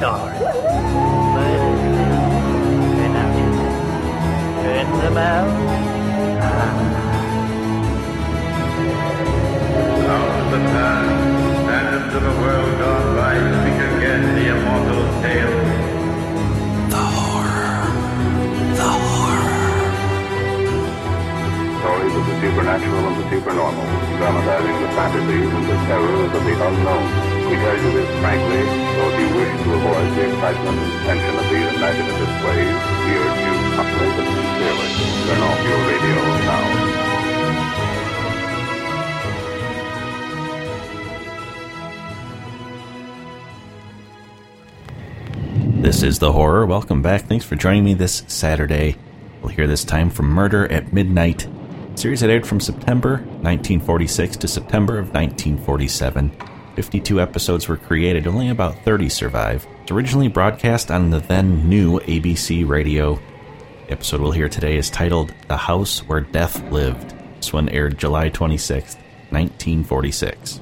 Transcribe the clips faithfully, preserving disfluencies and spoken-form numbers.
story. Murder. Turn out your head. Turn them out. Out of the past, and into the world gone by, speak again the immortal tale. The horror. The horror. Stories of the supernatural and the supernormal, dramatizing the fantasies and the terrors of the unknown. We tell you this frankly, so if you wish to avoid the excitement and tension of these imaginative plays, we urge you humbly but sincerely, turn off your radio now. This is The Horror. Welcome back. Thanks for joining me this Saturday. We'll hear this time from Murder at Midnight, a series that aired from September nineteen forty-six to September of nineteen forty-seven. fifty-two episodes were created, only about thirty survive. It was originally broadcast on the then new A B C radio. The episode we'll hear today is titled The House Where Death Lived. This one aired July twenty-sixth, nineteen forty-six.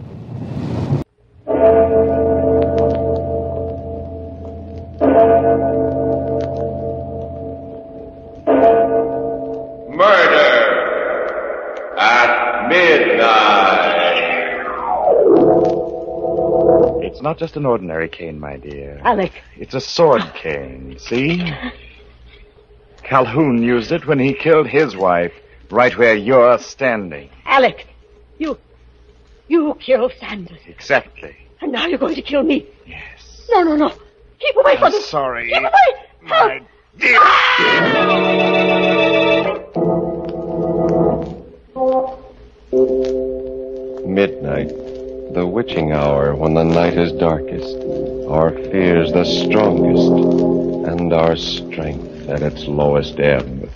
It's not just an ordinary cane, my dear. Alec. It's a sword cane, see? Calhoun used it when he killed his wife, right where you're standing. Alec, you... you killed Sanders. Exactly. And now you're going to kill me. Yes. No, no, no. Keep away from I'm me. sorry. Keep away. My dear. Midnight. The witching hour when the night is darkest, our fears the strongest, and our strength at its lowest ebb.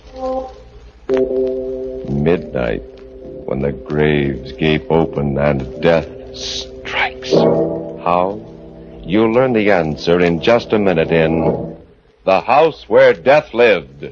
Midnight, when the graves gape open and death strikes. How? You'll learn the answer in just a minute in The House Where Death Lived.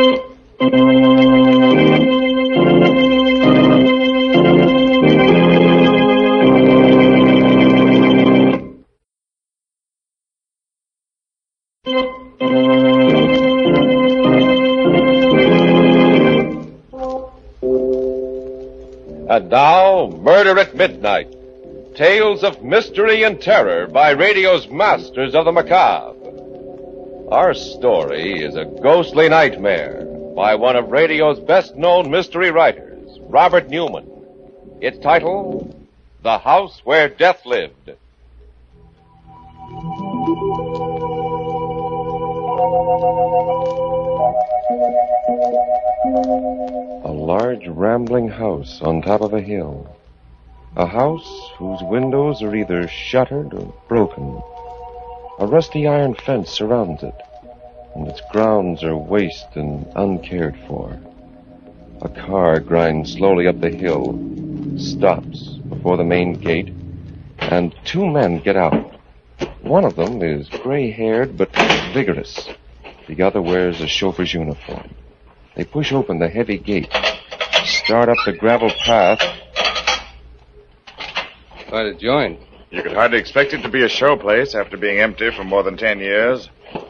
And now, Murder at Midnight. Tales of mystery and terror by radio's masters of the macabre. Our story is a ghostly nightmare by one of radio's best-known mystery writers, Robert Newman. Its title, The House Where Death Lived. A large rambling house on top of a hill. A house whose windows are either shuttered or broken. A rusty iron fence surrounds it, and its grounds are waste and uncared for. A car grinds slowly up the hill, stops before the main gate, and two men get out. One of them is gray-haired but vigorous. The other wears a chauffeur's uniform. They push open the heavy gate, start up the gravel path. Quite a joint. You could hardly expect it to be a show place after being empty for more than ten years.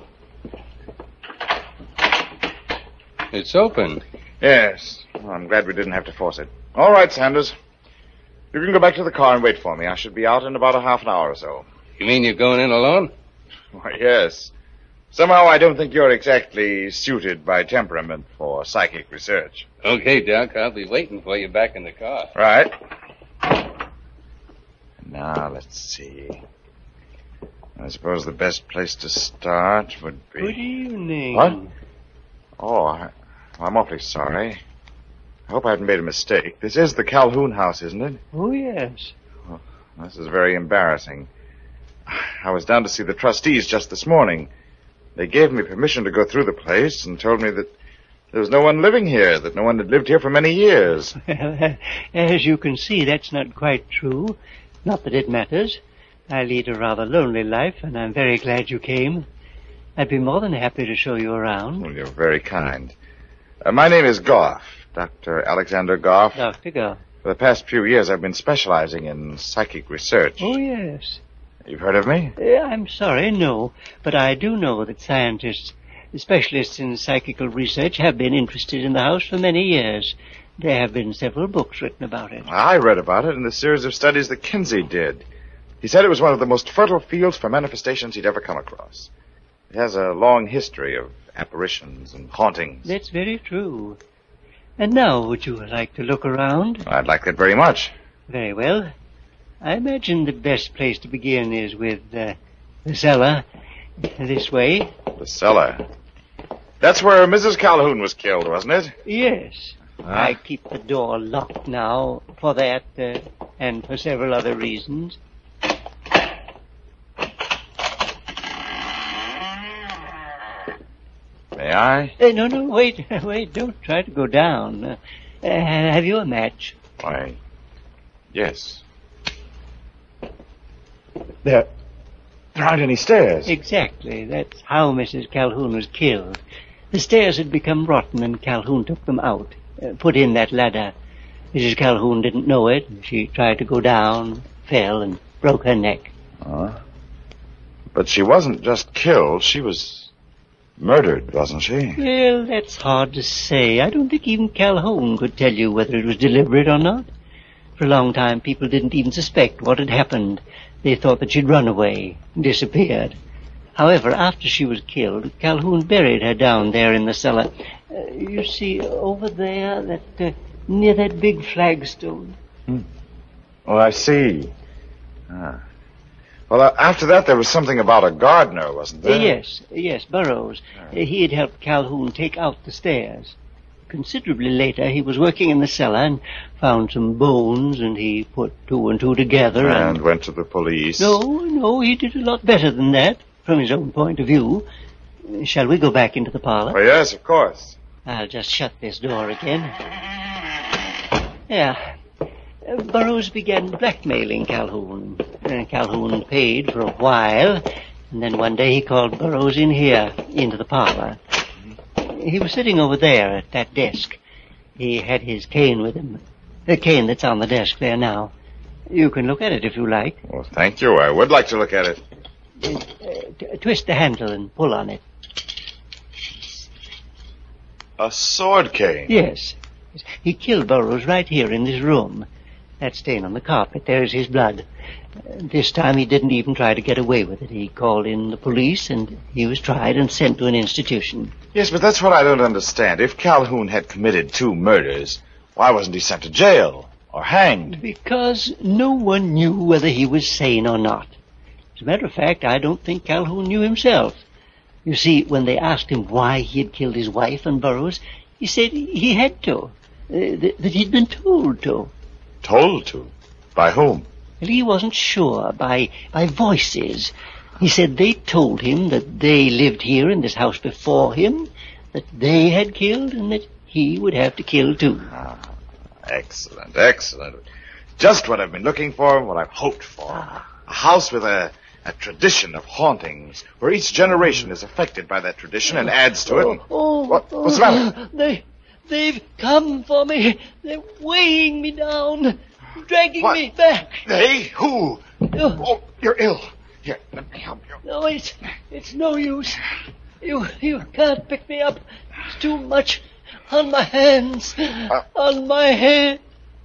It's open. Yes. Well, I'm glad we didn't have to force it. All right, Sanders. You can go back to the car and wait for me. I should be out in about a half an hour or so. You mean you're going in alone? Why, yes. Somehow I don't think you're exactly suited by temperament for psychic research. Okay, Doc. I'll be waiting for you back in the car. Right. Now, let's see. I suppose the best place to start would be... Good evening. What? Oh, I, I'm awfully sorry. I hope I haven't made a mistake. This is the Calhoun house, isn't it? Oh, yes. Oh, this is very embarrassing. I was down to see the trustees just this morning. They gave me permission to go through the place and told me that there was no one living here, that no one had lived here for many years. Well, as you can see, that's not quite true. Not that it matters. I lead a rather lonely life, and I'm very glad you came. I'd be more than happy to show you around. Well, you're very kind. Uh, my name is Goff, Doctor Alexander Goff. Doctor Goff. For the past few years, I've been specializing in psychic research. Oh, yes. You've heard of me? Uh, I'm sorry, no. But I do know that scientists, specialists in psychical research, have been interested in the house for many years. There have been several books written about it. I read about it in the series of studies that Kinsey did. He said it was one of the most fertile fields for manifestations he'd ever come across. It has a long history of apparitions and hauntings. That's very true. And now, would you like to look around? I'd like that very much. Very well. I imagine the best place to begin is with uh, the cellar. This way. The cellar? That's where Missus Calhoun was killed, wasn't it? Yes. Ah. I keep the door locked now for that uh, and for several other reasons. May I? Uh, no, no, wait, wait, don't try to go down. Uh, uh, have you a match? Why, yes. There, there aren't any stairs. Exactly. That's how Missus Calhoun was killed. The stairs had become rotten and Calhoun took them out, uh, put in that ladder. Missus Calhoun didn't know it. She tried to go down, fell, and broke her neck. Uh, but she wasn't just killed, she was murdered, wasn't she? Well, that's hard to say. I don't think even Calhoun could tell you whether it was deliberate or not. For a long time, people didn't even suspect what had happened. They thought that she'd run away, disappeared. However, after she was killed, Calhoun buried her down there in the cellar. Uh, you see, over there, that uh, near that big flagstone. Hmm. Oh, I see. Ah. Well, uh, after that, there was something about a gardener, wasn't there? Uh, yes, yes, Burroughs. Uh, he had helped Calhoun take out the stairs. Considerably later, he was working in the cellar and found some bones, and he put two and two together and... And went to the police. No, no, he did a lot better than that, from his own point of view. Uh, shall we go back into the parlor? Oh, yes, of course. I'll just shut this door again. Yeah. Uh, Burroughs began blackmailing Calhoun. Uh, Calhoun paid for a while, and then one day he called Burroughs in here, into the parlor. He was sitting over there at that desk. He had his cane with him. The cane that's on the desk there now. You can look at it if you like. Well, thank you. I would like to look at it. Uh, t- twist the handle and pull on it. A sword cane? Yes. He killed Burroughs right here in this room. That stain on the carpet, there's his blood. Uh, this time he didn't even try to get away with it. He called in the police, and he was tried and sent to an institution. Yes, but that's what I don't understand. If Calhoun had committed two murders, why wasn't he sent to jail or hanged? Because no one knew whether he was sane or not. As a matter of fact, I don't think Calhoun knew himself. You see, when they asked him why he had killed his wife and Burroughs, he said he had to, uh, th- that he'd been told to. Told to? By whom? Well, he wasn't sure. By by voices. He said they told him that they lived here in this house before him, that they had killed, and that he would have to kill too. Ah, excellent, excellent. Just what I've been looking for and what I've hoped for. Ah. A house with a, a tradition of hauntings, where each generation is affected by that tradition and adds to it. And... Oh, what, what's the matter? They, they've come for me. They're weighing me down, dragging What? me back. They? Who? Oh. Oh, you're ill. Here, let me help you. No, it's it's no use. You you can't pick me up. It's too much on my hands, Uh. on my head.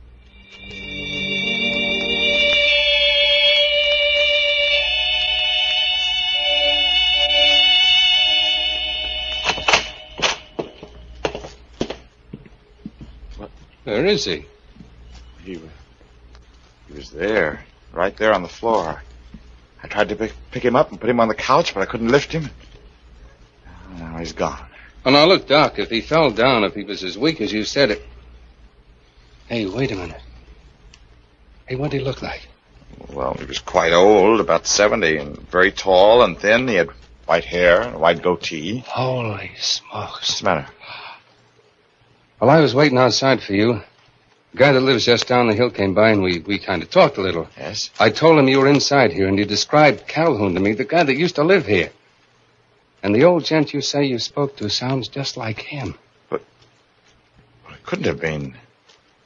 Where is he? He, wa- he was there, right there on the floor. I tried to pick, pick him up and put him on the couch, but I couldn't lift him. Now he's gone. Oh, now, look, Doc, if he fell down, if he was as weak as you said it... Hey, wait a minute. Hey, what did he look like? Well, he was quite old, about seventy, and very tall and thin. He had white hair and a white goatee. Holy smokes. What's the matter? Well, I was waiting outside for you. The guy that lives just down the hill came by, and we, we kind of talked a little. Yes? I told him you were inside here, and he described Calhoun to me, the guy that used to live here. And the old gent you say you spoke to sounds just like him. But, but it couldn't have been.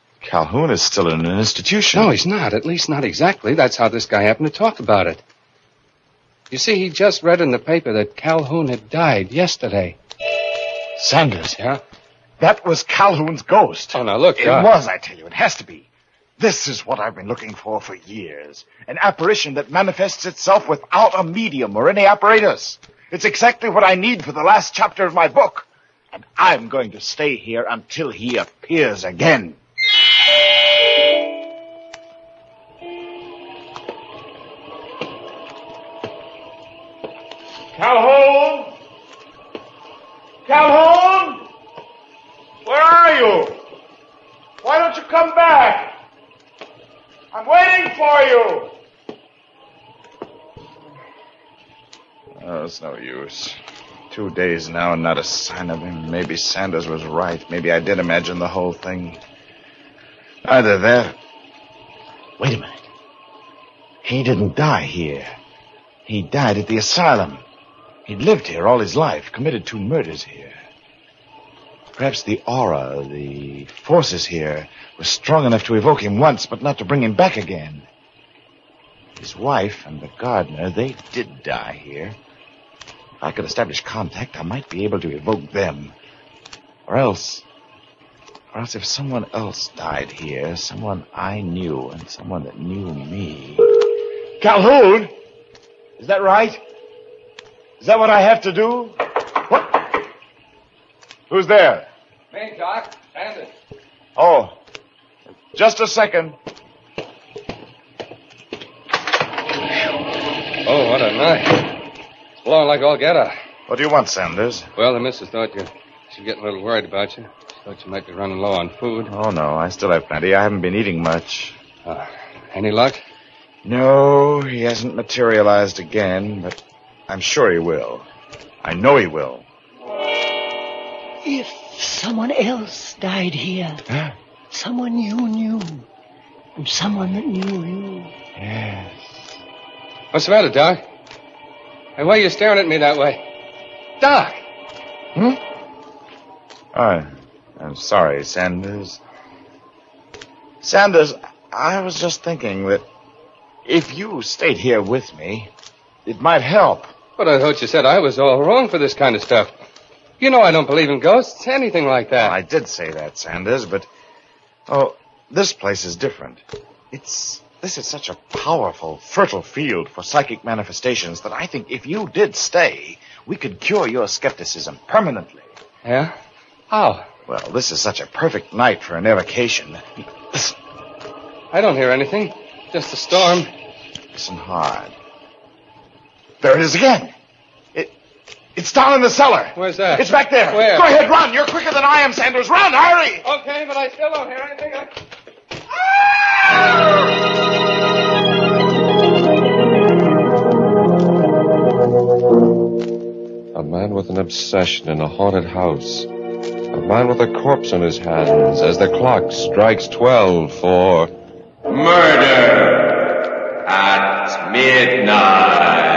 Calhoun is still in an institution. No, he's not. At least not exactly. That's how this guy happened to talk about it. You see, he just read in the paper that Calhoun had died yesterday. Sanders. Yeah? That was Calhoun's ghost. Oh, now look, It Doc. was, I tell you. It has to be. This is what I've been looking for for years. An apparition that manifests itself without a medium or any apparatus. It's exactly what I need for the last chapter of my book. And I'm going to stay here until he appears again. Calhoun! Calhoun! Where are you? Why don't you come back? I'm waiting for you. Oh, it's no use. Two days now and not a sign of him. Maybe Sanders was right. Maybe I did imagine the whole thing. Either that. Wait a minute. He didn't die here. He died at the asylum. He'd lived here all his life, committed two murders here. Perhaps the aura, the forces here, were strong enough to evoke him once, but not to bring him back again. His wife and the gardener, they did die here. If I could establish contact, I might be able to evoke them. Or else... Or else if someone else died here, someone I knew and someone that knew me... Calhoun! Is that right? Is that what I have to do? What? Who's there? Me, Doc. Sanders. Oh, just a second. Oh, what a night. It's blowing like all get out. What do you want, Sanders? Well, the missus thought you... She's getting a little worried about you. She thought you might be running low on food. Oh, no, I still have plenty. I haven't been eating much. Uh, any luck? No, he hasn't materialized again, but I'm sure he will. I know he will. If someone else died here, Huh? someone you knew, and someone that knew you. Yes. What's the matter, Doc? And why are you staring at me that way? Doc! Hmm? Oh, I'm sorry, Sanders. Sanders, I was just thinking that if you stayed here with me, it might help. But I thought you said I was all wrong for this kind of stuff. You know I don't believe in ghosts, anything like that. Well, I did say that, Sanders, but... Oh, this place is different. It's... This is such a powerful, fertile field for psychic manifestations that I think if you did stay, we could cure your skepticism permanently. Yeah? How? Well, this is such a perfect night for an evocation. Listen, I don't hear anything. Just a storm. listen hard. There it is again. It, it's down in the cellar. Where's that? It's back there. Where? Go ahead, run. You're quicker than I am, Sanders. Run, hurry. Okay, but I still don't hear anything. I... A man with an obsession in a haunted house. A man with a corpse on his hands as the clock strikes twelve for... Murder at midnight.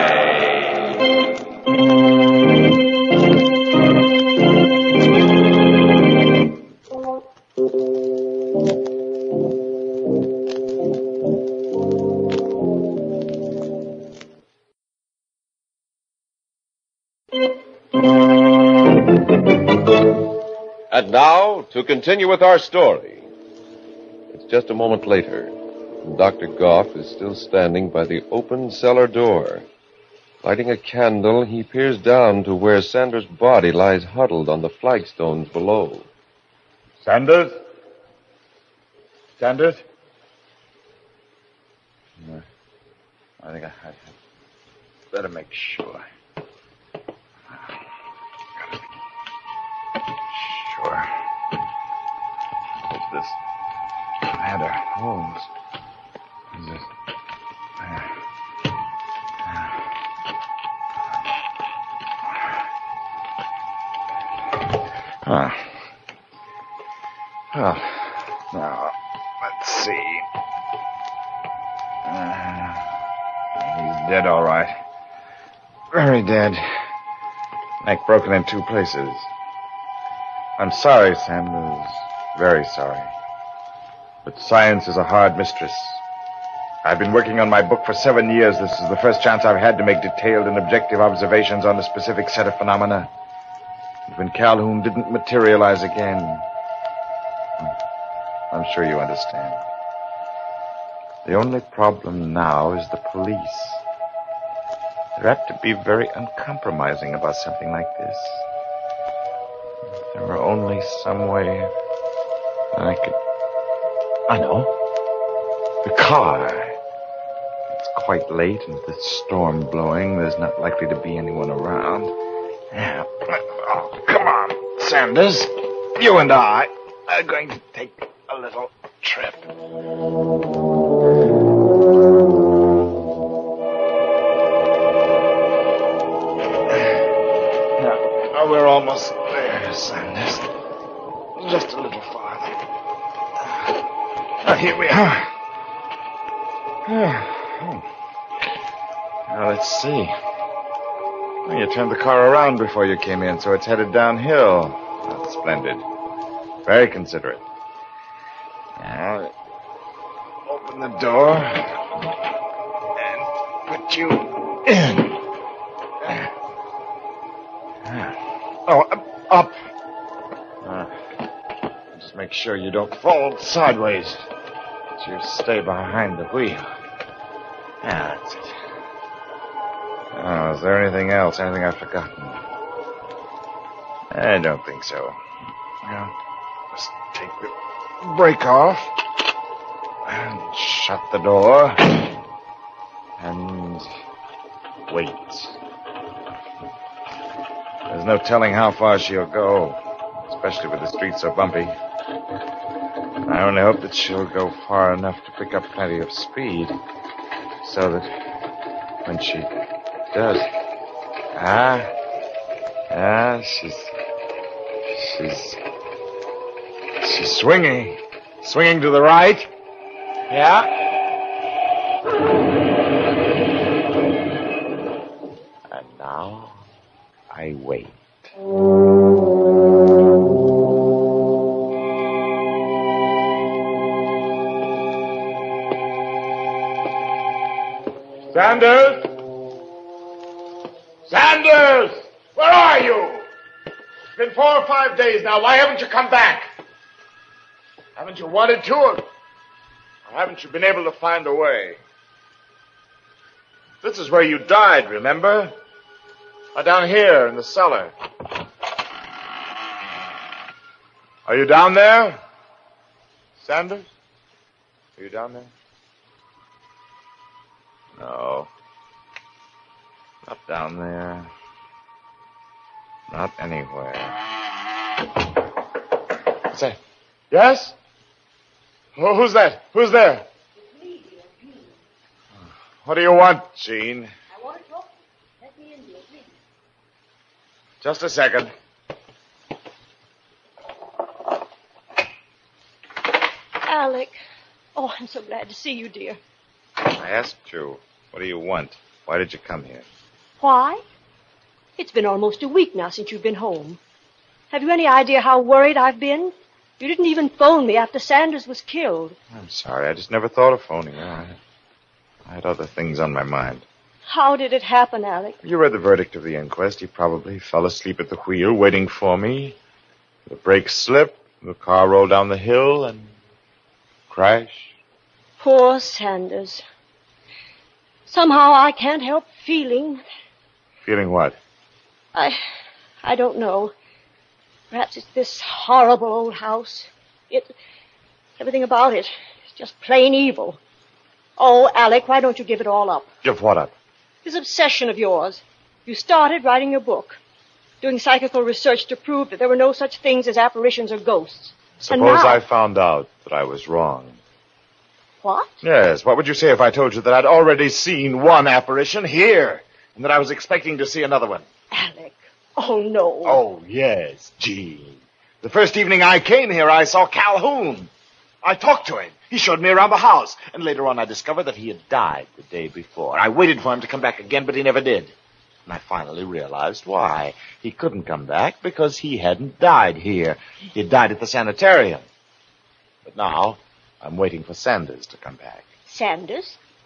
And now, to continue with our story. It's just a moment later, and Doctor Goff is still standing by the open cellar door. Lighting a candle, he peers down to where Sanders' body lies huddled on the flagstones below. Sanders? Sanders? No, I think I, I better make sure. Sure. What's this? Ladder. Holes. Is this? There. Huh. Well, now, let's see. Uh, he's dead, all right. Very dead. Neck broken in two places. I'm sorry, Sanders. Very sorry. But science is a hard mistress. I've been working on my book for seven years. This is the first chance I've had to make detailed and objective observations on a specific set of phenomena. When Calhoun didn't materialize again, I'm sure you understand. The only problem now is the police. They're apt to be very uncompromising about something like this. If there were only some way that I could... I know. The car. It's quite late and with the storm blowing, there's not likely to be anyone around. Yeah. Oh, come on, Sanders. You and I are going to take a little trip. Oh, we're almost there, Sanders. Just a little farther. Oh, here we are. Now, let's see. Well, you turned the car around before you came in, so it's headed downhill. That's splendid. Very considerate. Now, open the door and put you in. Oh, up. Uh, just make sure you don't fall sideways. That you stay behind the wheel. Yeah, that's it. Oh, is there anything else? Anything I've forgotten? I don't think so. Now, just take the brake off. And shut the door. And wait. There's no telling how far she'll go, especially with the streets so bumpy. I only hope that she'll go far enough to pick up plenty of speed, so that when she does, ah, ah, she's, she's, she's swinging, swinging to the right, yeah. And now I wait. Sanders? Sanders! Where are you? It's been four or five days now. Why haven't you come back? Haven't you wanted to? Or haven't you been able to find a way? This is where you died, remember? Or down here in the cellar. Are you down there? Sanders? Are you down there? No. Not down there. Not anywhere. What's that? Yes? Oh, who's that? Who's there? It's me, dear, Jean. What do you want, Jean? I want to talk. Let me in, dear, please. Just a second. Alec. Oh, I'm so glad to see you, dear. I asked you, what do you want? Why did you come here? Why? It's been almost a week now since you've been home. Have you any idea how worried I've been? You didn't even phone me after Sanders was killed. I'm sorry. I just never thought of phoning you. I, I had other things on my mind. How did it happen, Alec? You read the verdict of the inquest. He probably fell asleep at the wheel waiting for me. The brake slipped. The car rolled down the hill and crashed. Poor Sanders. Somehow I can't help feeling... Feeling what? I... I don't know. Perhaps it's this horrible old house. It... Everything about it is just plain evil. Oh, Alec, why don't you give it all up? Give what up? This obsession of yours. You started writing a book, doing psychical research to prove that there were no such things as apparitions or ghosts. Suppose now... I found out that I was wrong. What? Yes, what would you say if I told you that I'd already seen one apparition here, and that I was expecting to see another one? Alec, oh, no. Oh, yes, Jean. The first evening I came here, I saw Calhoun. I talked to him. He showed me around the house, and later on I discovered that he had died the day before. I waited for him to come back again, but he never did. And I finally realized why. He couldn't come back because he hadn't died here. He had died at the sanitarium. But now... I'm waiting for Sanders to come back. Sanders?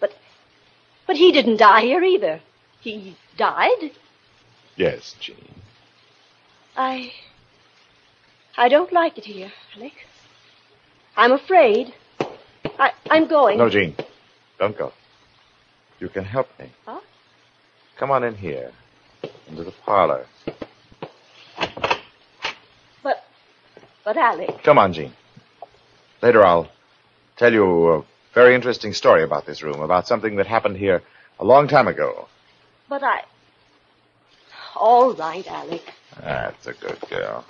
But he didn't die here either. He died? Yes, Jean. I... I don't like it here, Alec. I'm afraid. I, I'm going. No, Jean. Don't go. You can help me. Huh? Come on in here. Into the parlor. But... But, Alec... Come on, Jean. Later I'll tell you a very interesting story about this room, about something that happened here a long time ago. But I... All right, Alec. That's a good girl.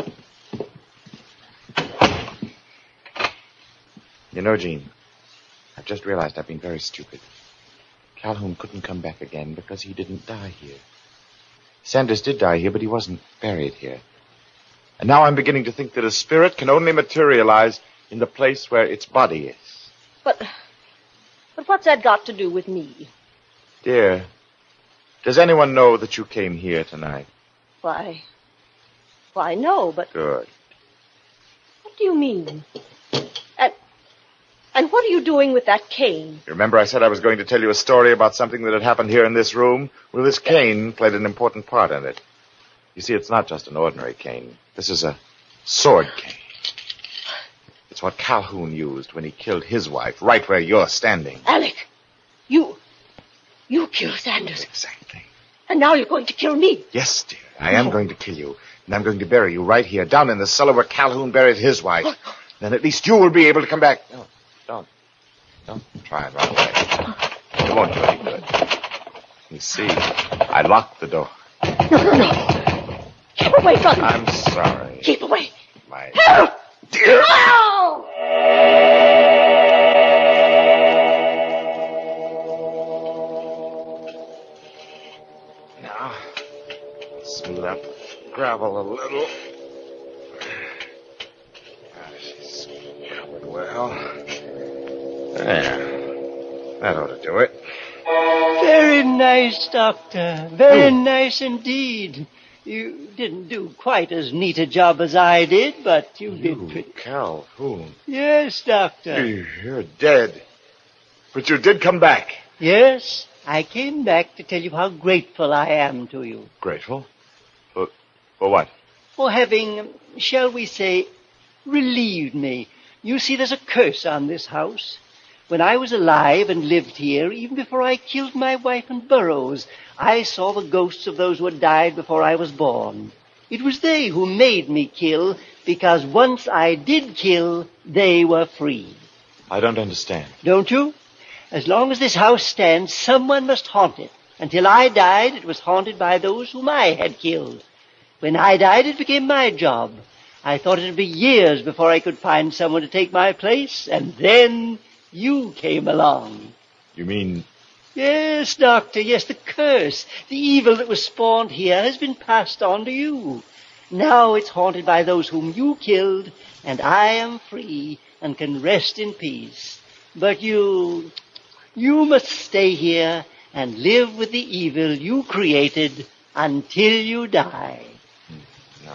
You know, Jean, I've just realized I've been very stupid. Calhoun couldn't come back again because he didn't die here. Sanders did die here, but he wasn't buried here. And now I'm beginning to think that a spirit can only materialize in the place where its body is. But... But what's that got to do with me? Dear, does anyone know that you came here tonight? Why... Why, no, but... Good. What do you mean? And... And what are you doing with that cane? You remember I said I was going to tell you a story about something that had happened here in this room? Well, this cane played an important part in it. You see, it's not just an ordinary cane. This is a sword cane. It's what Calhoun used when he killed his wife, right where you're standing. Alec, you... You killed Sanders. Exactly. And now you're going to kill me. Yes, dear. I am going to kill you. And I'm going to bury you right here, down in the cellar where Calhoun buried his wife. Then at least you will be able to come back. No, don't. Don't try and run away. It won't do any good. You see, I locked the door. No, no, no. Keep away from me. I'm sorry. Keep away. My Help! dear. No! Now, smooth up gravel a little. She's covered well. There. That ought to do it. Very nice, Doctor. Very nice indeed. You didn't do quite as neat a job as I did, but you, You, did pretty... Calhoun. Yes, Doctor. You're dead. But you did come back. Yes, I came back to tell you how grateful I am to you. Grateful? For, for what? For having, shall we say, relieved me. You see, there's a curse on this house. When I was alive and lived here, even before I killed my wife and Burroughs, I saw the ghosts of those who had died before I was born. It was they who made me kill, because once I did kill, they were free. I don't understand. Don't you? As long as this house stands, someone must haunt it. Until I died, it was haunted by those whom I had killed. When I died, it became my job. I thought it would be years before I could find someone to take my place, and then you came along. You mean... Yes, Doctor, yes, the curse, the evil that was spawned here has been passed on to you. Now it's haunted by those whom you killed, and I am free and can rest in peace. But you, you must stay here and live with the evil you created until you die. No.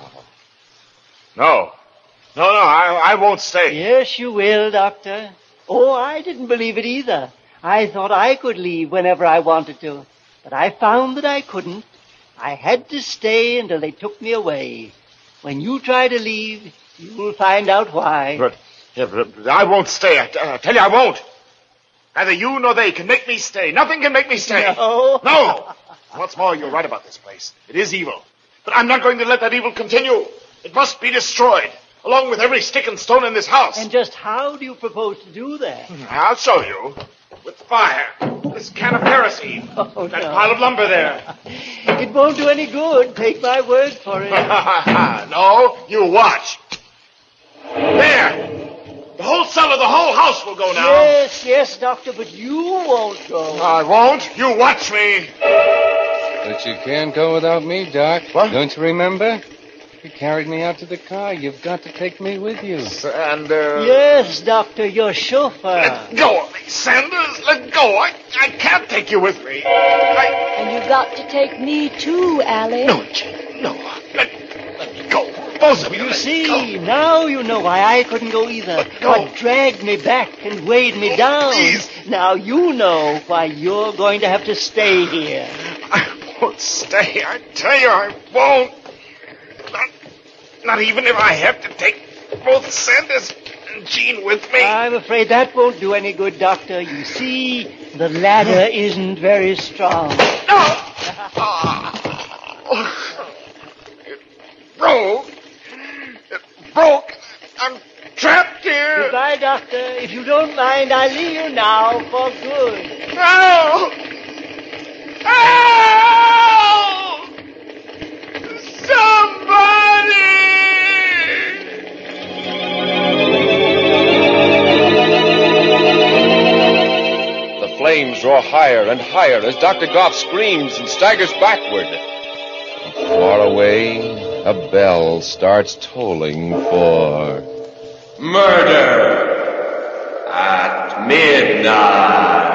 No. No, no, I, I won't stay. Yes, you will, Doctor. Oh, I didn't believe it either. I thought I could leave whenever I wanted to, but I found that I couldn't. I had to stay until they took me away. When you try to leave, you'll find out why. But, yeah, but I won't stay. I, I tell you, I won't. Neither you nor they can make me stay. Nothing can make me stay. No. No. What's more, you're right about this place. It is evil. But I'm not going to let that evil continue. It must be destroyed, along with every stick and stone in this house. And just how do you propose to do that? I'll show you. With fire. This can of kerosene. Oh, that no. pile of lumber there. It won't do any good. Take my word for it. No, you watch. There. The whole cellar, the whole house will go now. Yes, yes, Doctor, but you won't go. I won't. You watch me. But you can't go without me, Doc. What? Don't you remember? You carried me out to the car. You've got to take me with you. And, uh... Yes, Doctor, your chauffeur. Let go of me, Sanders. Let go. I, I can't take you with me. I... And you got to take me too, Alec. No, Jane. No. Let, let me go. both of you. You see, now you know why I couldn't go either. What dragged me back and weighed me down. Please. Now you know why you're going to have to stay here. I won't stay. I tell you, I won't. Not, not even if I have to take both Sanders and Jean with me. I'm afraid that won't do any good, Doctor. You see, the ladder isn't very strong. No! It broke. It broke. I'm trapped here. Goodbye, Doctor. If you don't mind, I'll leave you now for good. No! Help! Somebody! The flames roar higher and higher as Doctor Goff screams and staggers backward. And far away, a bell starts tolling for Murder at midnight.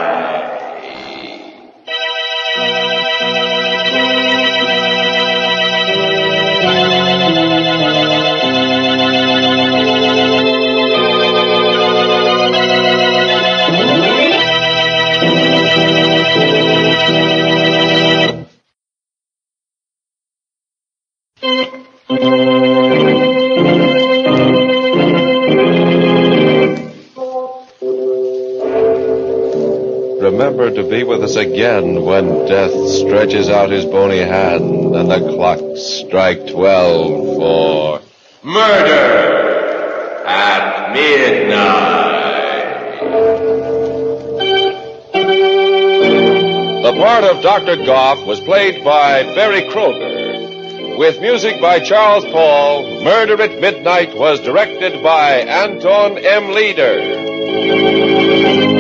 Remember to be with us again when death stretches out his bony hand and the clocks strike twelve for Murder at midnight. The part of Doctor Goff was played by Barry Kroger. With music by Charles Paul, Murder at Midnight was directed by Anton M. Leader.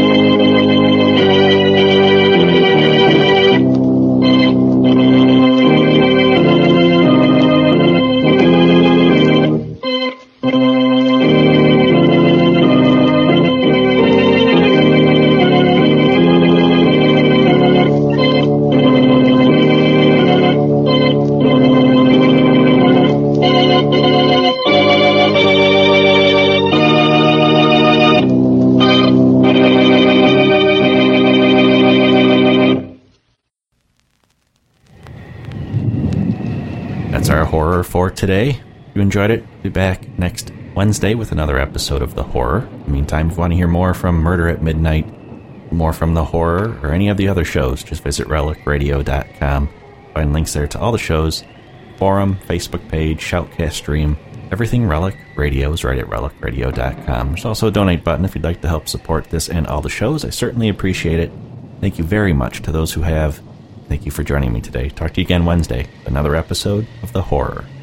Horror for today. If you enjoyed it, we'll be back next Wednesday with another episode of The Horror. In the meantime, if you want to hear more from Murder at Midnight, more from The Horror, or any of the other shows, just visit relic radio dot com. Find links there to all the shows, forum, Facebook page, Shoutcast stream, everything Relic Radio is right at relic radio dot com. There's also a donate button if you'd like to help support this and all the shows. I certainly appreciate it. Thank you very much to those who have. Thank you for joining me today. Talk to you again Wednesday. Another episode of The Horror.